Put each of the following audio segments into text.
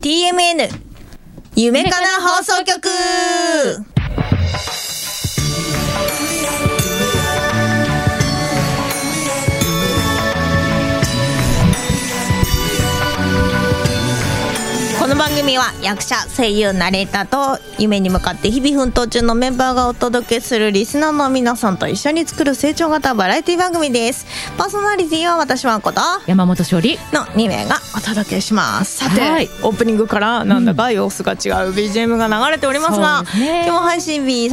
TMN 夢かな放送局。この番組は役者、声優、ナレーターと夢に向かって日々奮闘中のメンバーがお届けするリスナーの皆さんと一緒に作る成長型バラエティ番組です。パーソナリティは私はこと山本勝利の2名がお届けします。さて、 はい、 オープニングからなんだか様子が違う BGM が流れておりますが、今日配信日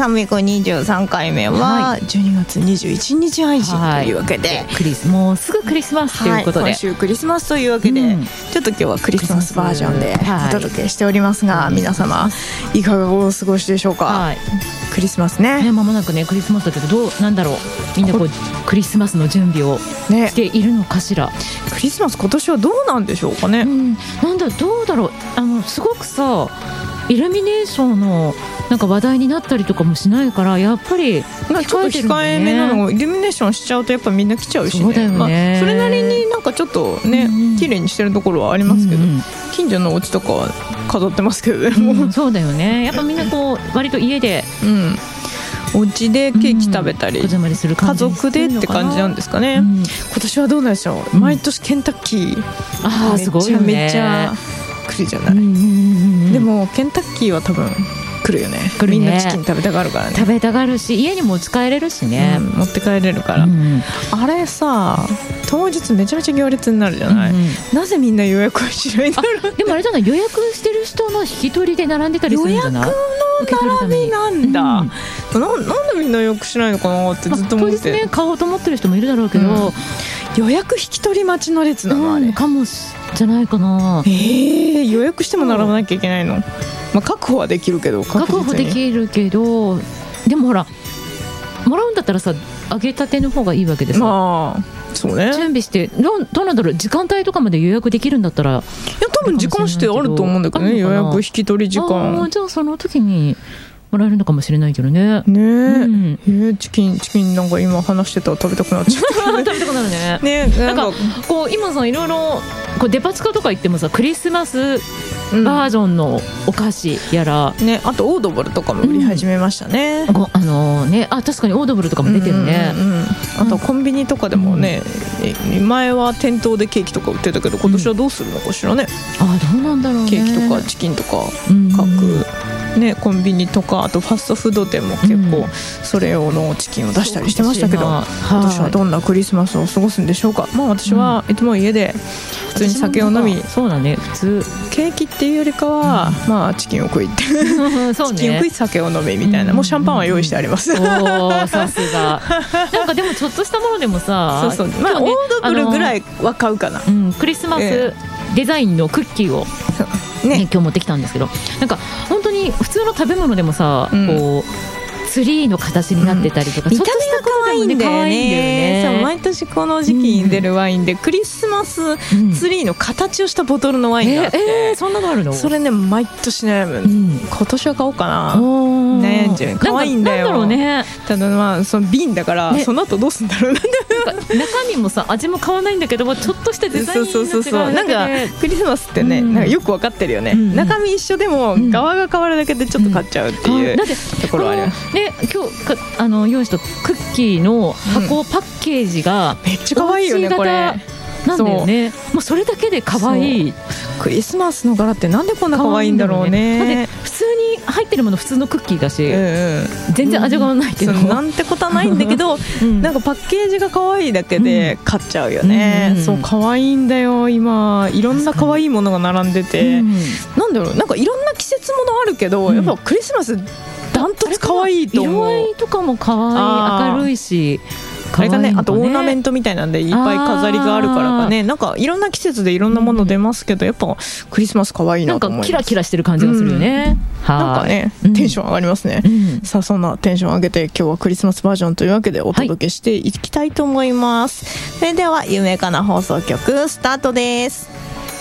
323回目は12月21日配信というわけで、 もうすぐクリスマスということで、 今週クリスマスというわけで、ちょっと今日はクリスマスバージョンでお届けしておりますが、皆様いかがお過ごしでしょうか。クリスマスね、 間もなくねクリスマスだけど、どうなんだろう、みんなこうクリスマスの準備をしているのかしら。 クリスマス今年はどうなんでしょうかね。 なんだどうだろう、すごくさイルミネーションのなんか話題になったりとかもしないから、やっぱりなんかちょっと控えめなのをイルミネーションしちゃうとやっぱみんな来ちゃうしね。 そうだよね、 それなりになんかちょっとね、綺麗にしてるところはありますけど、近所のお家とかは飾ってますけどね、そうだよね。やっぱみんなこう割と家で、 お家でケーキ食べたり、家族でって感じなんですかね。今年はどうなんでしょう。毎年ケンタッキーめちゃ来るじゃない。でもケンタッキーは多分来るよね。みんなチキン食べたがるからね。 食べたがるし、家にも使えれるしね、 持って帰れるから、あれさ当日めちゃめちゃ行列になるじゃない、なぜみんな予約をしないんだろう。 でもあれじゃない、予約してる人の引き取りで並んでたりするんじゃない。 予約の並びなんだ、なんでみんな予約しないのかなってずっと思って、 当日ね買おうと思ってる人もいるだろうけど、 予約引き取り待ちの列なの、あれかもじゃないかな。 予約しても並ばなきゃいけないの。確保はできるけど、 確保できるけど、でもほらもらうんだったらさ、揚げたての方がいいわけでさ、そうね、準備してどうなんだろう、時間帯とかまで予約できるんだったら、いや多分時間指定あると思うんだけどね、予約引き取り時間。 じゃあその時にもらえるのかもしれないけどね。 チキンなんか今話してたら食べたくなっちゃった食べたくなるね。なんかこう今さいろいろこうデパ地下とか行ってもさ、クリスマスバージョンのお菓子やら、 あとオードブルとかも売り始めましたね。 確かにオードブルとかも出てるね。 あとコンビニとかでもね、前は店頭でケーキとか売ってたけど、今年はどうするのかしらね。 どうなんだろうね。 ケーキとかチキンとか各コンビニとか、あとファストフード店も結構それ用のチキンを出したりしてましたけど、今年はどんなクリスマスを過ごすんでしょうか。私はいつも家で普通に酒を飲み、 そうだね、普通ケーキっていうよりかは、チキンを食いってチキンを食い酒を飲みみたいな、もうシャンパンは用意してあります。 さすが。なんかでもちょっとしたものでもさ、 オードブルぐらいは買うかな。 クリスマスデザインのクッキーを今日持ってきたんですけど、なんか本当に普通の食べ物でもさ、こうツリーの形になってたりとか、 見た目が可愛いんだよね。毎年この時期に出るワインで、クリスマスツリーの形をしたボトルのワインがあって、 そんなのあるの？ それね毎年悩む。今年は買おうかな。悩んじゃう。可愛いんだよ。 なんだろうね。 ただその瓶だから、その後どうすんだろう。 中身もさ味も変わらないんだけども、ちょっとしたデザインが違うだけで、 なんかクリスマスってね、なんかよく分かってるよね。中身一緒でも側が変わるだけでちょっと買っちゃうっていうところある。 今日用意したクッキーの箱、パッケージがめっちゃ可愛いよね、これ。 なんだよね。もうそれだけで可愛い。 クリスマスの柄ってなんでこんな可愛いんだろうね。 普通に入ってるもの普通のクッキーだし、全然味がないけど、 なんてことはないんだけど、なんかパッケージが可愛いだけで買っちゃうよね。そう可愛いんだよ。今いろんな可愛いものが並んでて、なんだろう、なんかいろんな季節ものあるけど、やっぱクリスマスダントツ可愛いと思う。 色合いとかも可愛い、明るいし。 あれがね、あとオーナメントみたいなんでいっぱい飾りがあるからかね、なんかいろんな季節でいろんなもの出ますけど、やっぱクリスマス可愛いなと思います。 なんかキラキラしてる感じがするよね。 なんかね、テンション上がりますね。さあそんなテンション上げて今日はクリスマスバージョンというわけでお届けしていきたいと思います。それでは夢かな放送局スタートです。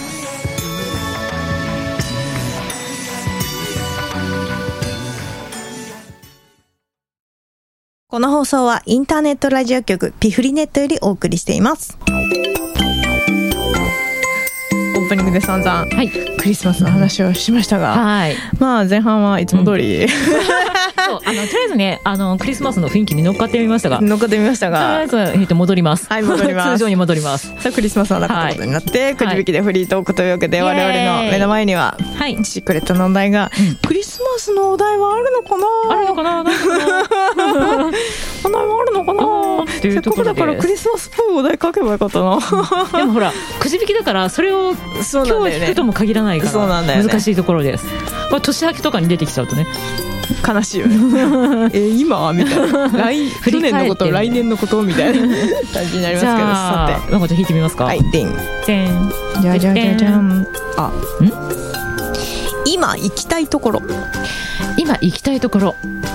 この放送はインターネットラジオ局ピフリネットよりお送りしています。おープニングで散々、はい、クリスマスの話をしましたが、はい、まあ前半はいつも通り、 そうとりあえずねクリスマスの雰囲気に乗っかってみましたがとりあえず、戻ります。 はい、戻ります。 通常に戻ります。 さあクリスマスの中ということになって、くじ引きでフリートークというわけで、我々の目の前にはシークレットのお題が、クリスマスのお題はあるのかなお題はあるのかなせっかくだからクリスマスっぽいお題書けばよかったな。 でもほらくじ引きだからそれを今日引くとも限らないから難しいところです。年明けとかに出てきちゃうとね悲しいよね。今みたいな去年のこと来年のことみたいな感じになりますけど、さてなんかじゃあ引いてみますか。 はい、デンじゃじゃじゃじゃん。今行きたいところ。 今行きたいところ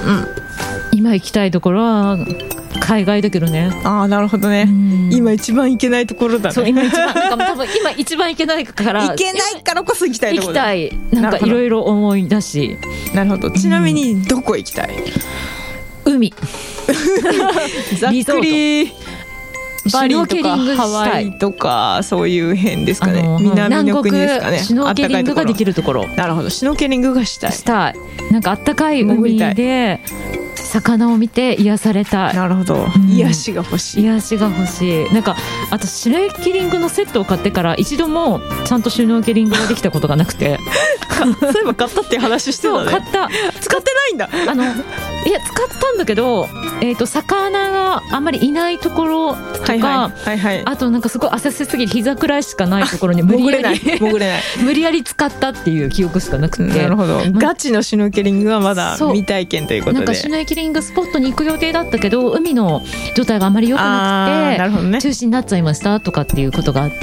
は海外だけどね。 なるほどね。今一番行けないところだね。 そう今一番行けないから行けないからこそ行きたいところ。 行きたい。なんかいろいろ思い出し。 なるほど。ちなみにどこ行きたい？ 海。 ざっくり。バリとかハワイとかそういう辺ですかね。南の国ですかね。 シュノーケリングができるところ。 なるほど。シュノーケリングがしたい。 なんかあったかい海で魚を見て癒されたい。 なるほど、癒しが欲しい。 なんかあとシュノーケリングのセットを買ってから一度もちゃんとシュノーケリングができたことがなくてそういえば買ったっていう話してたね。 そう買った。 使ってないんだ。 いや使ったんだけど、魚があんまりいないところとか、あとなんかすごい浅瀬すぎて膝くらいしかないところに無理やり使ったっていう記憶しかなくて。 なるほど、ガチのシュノーケリングはまだ未体験ということで、 なんかシュノーケリングスポットに行く予定だったけど海の状態があまり良くなくて、中止になっちゃいましたとかっていうことがあって、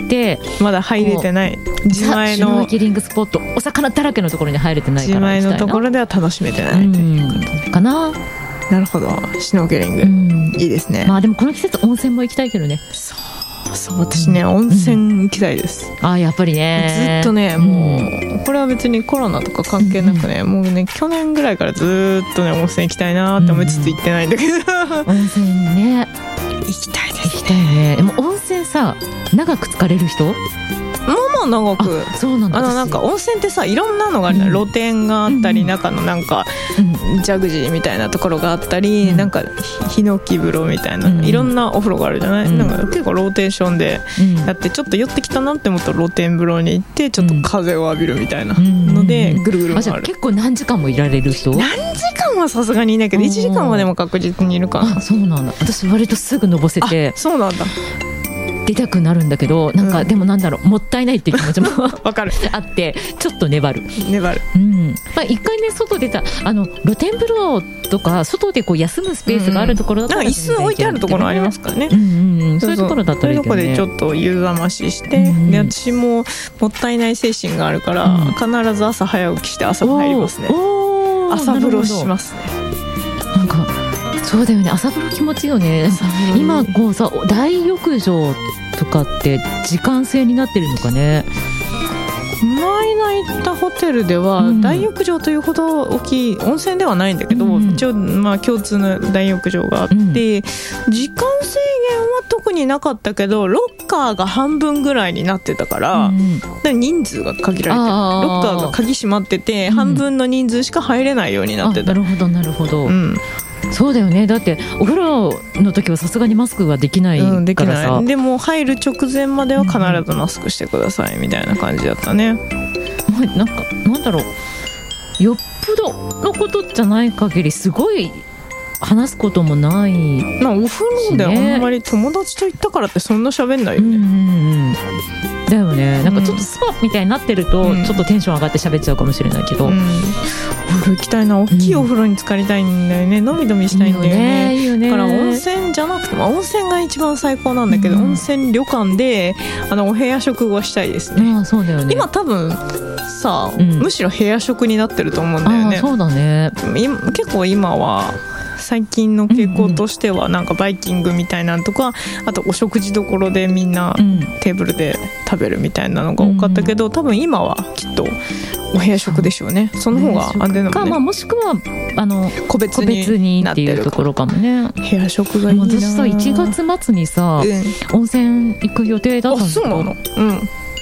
まだ入れてない自前のシュノーケリングスポット、お魚だらけのところに入れてないから自前のところでは楽しめてないということかな。 なるほど、シュノーケリング、いいですね。 まあでもこの季節温泉も行きたいけどね。 そう私ね、温泉行きたいです。 やっぱりね、 ずっとね、もうこれは別にコロナとか関係なくね、もうね去年ぐらいからずっとね温泉行きたいなって思いつつ行ってないんだけど、 温泉ね行きたいです。 行きたいね。でも温泉さ長く疲れる人まあ長く。 そうなんだ。 なんか温泉ってさいろんなのがあるじゃん。露天があったり、中のなんかジャグジーみたいなところがあったり、なんかヒノキ風呂みたいな、いろんなお風呂があるじゃない。なんか結構ローテーションでやって、ちょっと寄ってきたなって思ったら露天風呂に行ってちょっと風を浴びるみたいなのでぐるぐる回る。 結構何時間もいられる人？ 何時間はさすがにいないけど1時間はでも確実にいるかな。 そうなんだ。私割とすぐのぼせて。 そうなんだ。 出たくなるんだけど、なんかでもなんだろう、もったいないっていう気持ちもわかるあってちょっと粘る。一回ね外出た露天風呂とか外でこう休むスペースがあるところだったら、 椅子置いてあるところありますからね。 そういうところだったらいいけどね。 そういうところでちょっと湯冷ましして、で私ももったいない精神があるから、必ず朝早起きして朝入りますね。朝風呂しますね。 なんかそうだよね、朝風呂気持ちいいよね。今こうさ大浴場とかって時間制になってるのかね。 前が行ったホテルでは大浴場というほど大きい温泉ではないんだけど、一応まあ共通の大浴場があって、時間制限は特になかったけどロッカーが半分ぐらいになってたから、人数が限られてる。ロッカーが鍵閉まってて、半分の人数しか入れないようになってた。 なるほどなるほど。そうだよね。だってお風呂の時はさすがにマスクはできないからさ、 でも入る直前までは必ずマスクしてくださいみたいな感じだったね。 なんだろう、よっぽどのことじゃない限りすごい話すこともない、 お風呂であんまり友達と行ったからってそんな喋んないよね。 だよね。なんかちょっとスパみたいになってるとちょっとテンション上がって喋っちゃうかもしれないけど、お風呂行きたいな。大きいお風呂に浸かりたいんだよね。のびのびしたいんだよね。いいよね。だから温泉じゃなくても温泉が一番最高なんだけど、温泉旅館でお部屋食をしたいですね。 そうだよね。 今多分さ、むしろ部屋食になってると思うんだよね。 そうだね。 結構今は最近の傾向としてはなんかバイキングみたいなのとか、あとお食事どころでみんなテーブルで食べるみたいなのが多かったけど、多分今はきっとお部屋食でしょうね。その方が安全なのね。 もしくは個別にっていうところかもね。 部屋食がいいな。 私さ1月末にさ、温泉行く予定だったんだけど。 そうなの。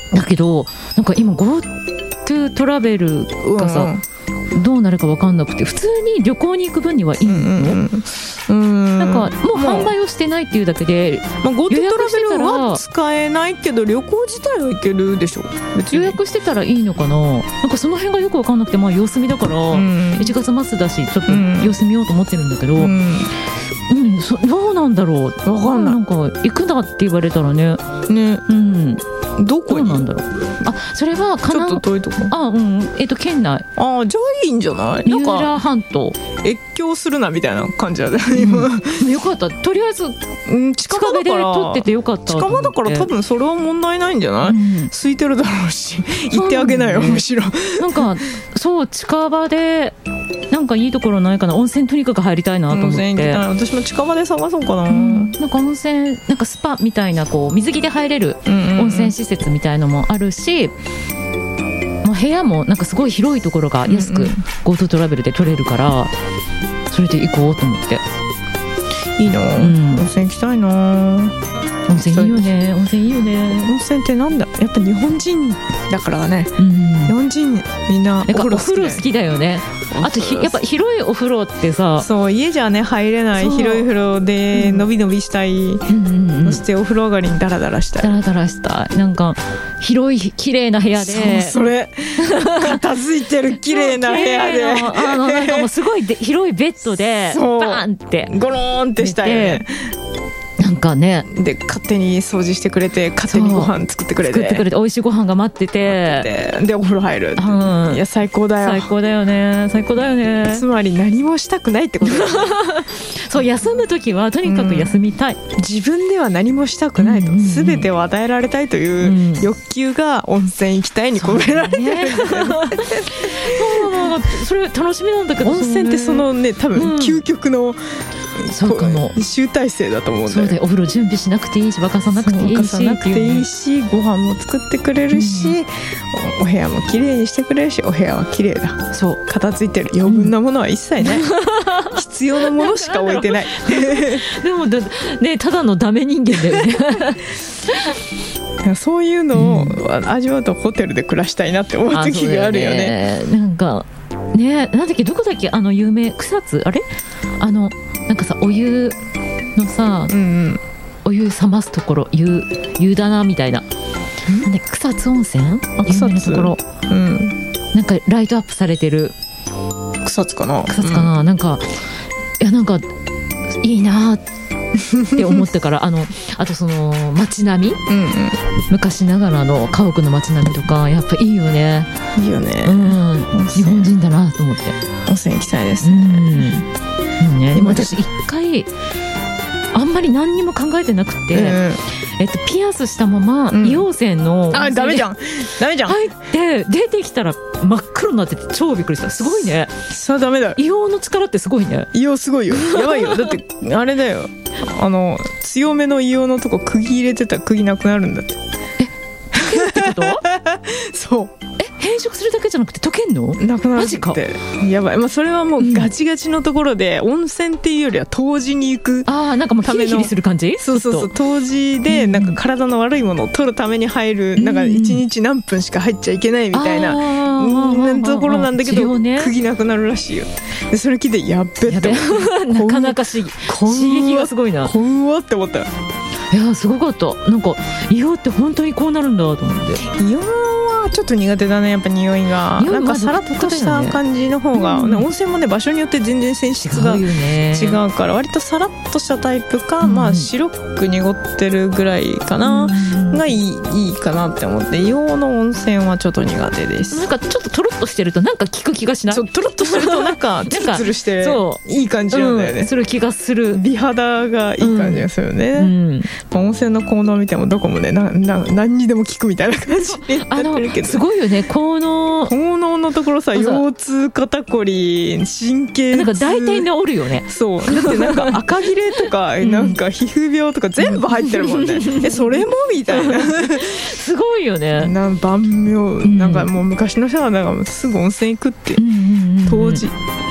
だけどなんか今 GoTo トラベルがさ、どうなるか分かんなくて、普通に旅行に行く分にはいいの、なんかもう販売をしてないっていうだけで、 GoTo トラベルは使えないけど旅行自体は行けるでしょ。 予約してたらいいのかな。なんかその辺がよく分かんなくて、様子見だから1月末だしちょっと様子見ようと思ってるんだけど、どうなんだろう、分かんない。なんか行くなって言われたらね、どこになんだろう。それはちょっと遠いとこ。 県内。 じゃあいいんじゃない。 三浦半島越境するなみたいな感じだね。 よかった。とりあえず近場で撮っててよかった。 近場だから多分それは問題ないんじゃない。空いてるだろうし、行ってあげなよ。むしろなんかそう近場でなんかいいところないかな。温泉とにかく入りたいなと思って。 私も近場で探そうかな。 なんか温泉、なんかスパみたいなこう水着で入れる温泉施設みたいのもあるし、部屋もなんかすごい広いところが安く GoTo トラベルで取れるから、それで行こうと思って。 いいな、温泉行きたいな。 温泉いいよね。温泉いいよね。 温泉ってなんだ、やっぱ日本人だからね。日本人みんなお風呂好きだよね。あとやっぱ広いお風呂ってさ、 そう家じゃね入れない広い風呂でのびのびしたい、そしてお風呂上がりにダラダラしたい。 なんか広い綺麗な部屋で、 それ片付いてる綺麗な部屋でなんかもうすごい広いベッドでバーンってゴローンってしたいね。 なんかね、 で勝手に掃除してくれて、勝手にご飯作ってくれて美味しいご飯が待ってて、 でお風呂入る、いや最高だよ。 最高だよね。 つまり何もしたくないってことだそう、休む時はとにかく休みたい、 自分では何もしたくないと、全てを与えられたいという欲求が温泉行きたいに込められてるんだよね。 それ楽しみなんだけど、 温泉ってそのね、多分究極のそうかも集大成だと思うんだよ。 そうで、お風呂準備しなくていいし、沸かさなくていいし、 ご飯も作ってくれるし、お部屋も綺麗にしてくれるし、お部屋は綺麗だ。そう片付いてる。余分なものは一切ない必要なものしか置いてないでもね、ただのダメ人間だよねそういうのを味わうとホテルで暮らしたいなって思う時があるよね。 なんかね、なんだっけ、どこだっけ、有名草津、あれなんかさ、お湯のさ、お湯冷ますところ、湯棚みたいな、なんだっけ、草津温泉、有名なところ、なんかライトアップされてる。 草津かな、 なんかいいなって思ってからあとその街並み、昔ながらの家屋の街並みとかやっぱいいよね。 いいよね、 日本人だなと思って温泉行きたいですね。 でも私一回あんまり何にも考えてなくて、ピアスしたまま硫黄泉のダメじゃん入って出てきたら真っ黒になってて超びっくりした。すごいね。 さあダメだよ。 硫黄の力ってすごいね。 硫黄すごいよ。やばいよ。だってあれだよ、強めの硫黄のとこ釘入れてたら釘なくなるんだって。 溶けるってことそう。 変色するだけじゃなくて溶けんの？ なくなるって。マジか。やばい。それはもうガチガチのところで、温泉っていうよりは湯治に行く。 なんかもうヒリヒリする感じ？ そう湯治でなんか体の悪いものを取るために入る、なんか1日何分しか入っちゃいけないみたいなところなんだけど、釘なくなるらしいよ。でそれ聞いてやっべってなかなか刺激がすごいな。 怖って思ったよ。 いやすごかった。なんか硫黄って本当にこうなるんだと思って。 硫黄はちょっと苦手だね、やっぱ匂いが。なんかさらっとした感じの方が、温泉もね場所によって全然泉質が違うから、割とさらっとしたタイプか、白く濁ってるぐらいかな、がいいかなって思って。硫黄の温泉はちょっと苦手です。 なんかちょっとトロッとしてるとなんか効く気がしない？ そう、トロッとしてるとなんかツルツルしていい感じなんだよね。 する気がする。 美肌がいい感じがするよね。温泉の効能を見てもどこもね何にでも効くみたいな感じになってるけど、 すごいよね。効能のところさ、腰痛、肩こり、神経痛、なんか大体治るよね。そうだってなんか赤切れとかなんか皮膚病とか全部入ってるもんね。それもみたいなすごいよね。 万病、なんかもう昔の人はなんかすぐ温泉行くって、当時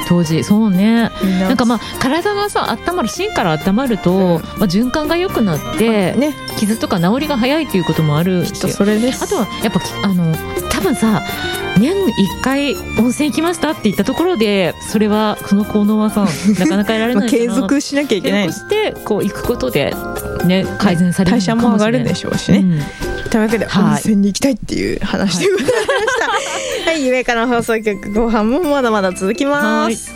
当時そうね。なんかまあ体がさ温まる、芯から温まると、循環が良くなって、傷とか治りが早いっていうこともあるし、 きっとそれです。 あとはやっぱ多分さ、年1回温泉行きましたって言ったところで、それはその効能はさなかなか得られないから継続しなきゃいけない。 継続してこう行くことで、ね、改善される代謝も上がるんでしょうしね、というわけで温泉に行きたいっていう話でございました。はい、夢から放送局後半もまだまだ続きます。